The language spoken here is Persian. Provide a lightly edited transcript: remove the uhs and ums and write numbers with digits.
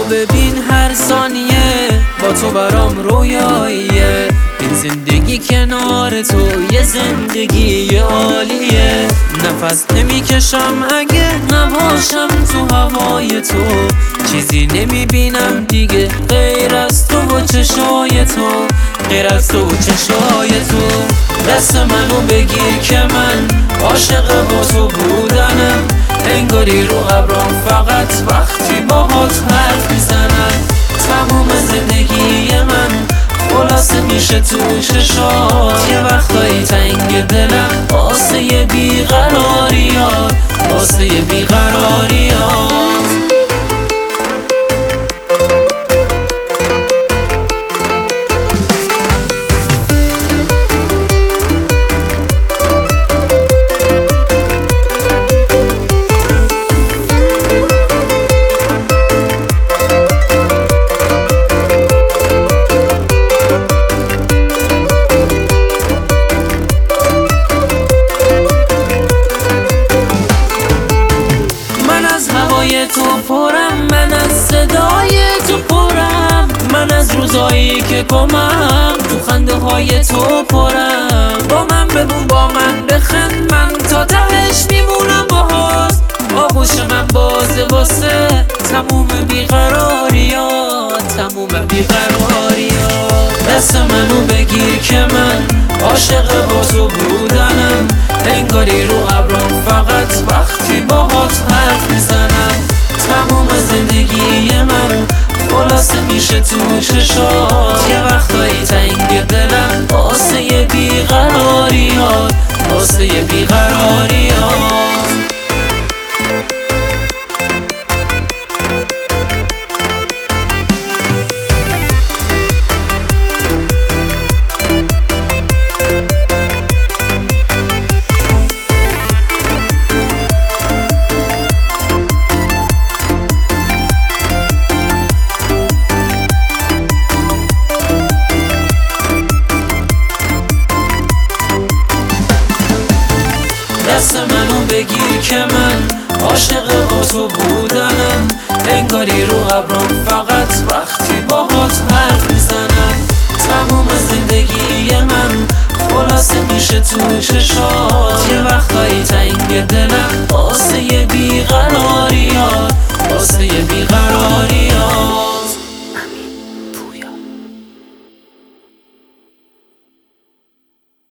ببین هر ثانیه با تو برام رویاییه، این زندگی کنار تو یه زندگی عالیه. نفس نمیکشم اگه نباشم تو هوای تو، چیزی نمیبینم دیگه غیر از تو و چشای تو، غیر از تو و چشای تو. دست منو بگیر که من عاشق با تو بودنم، انگاری رو ابرام فقط وقتی باهات حرف میزنم. تموم زندگی من خلاصه میشه تو چشات، یه وقتایی تنگ دلم واسه بیقراریات، واسه بیقراریات. تو پرم، من از صدای تو پرم، من از روزایی که گمم تو خنده های تو پرم. با من ببون، با من بخند، من تا تهش میمونم باهات. آغوش من بازه واسه تموم بیقراریات، تموم بیقراریات. دست منو بگیر که من عاشق با تو بودنم، انگاری رو ابرام فقط وقتی باهات حرف میزنم. تموم زندگی من خلاصه میشه تو چشات، یه وقتایی تنگ دلم واسه بیقراریات، واسه بیقراریات. دست منو بگیر که من عاشق با تو بودنم، انگاری رو ابرام فقط وقتی باهات حرف میزنم. تموم زندگی من خلاصه میشه تو چشات، یه وقت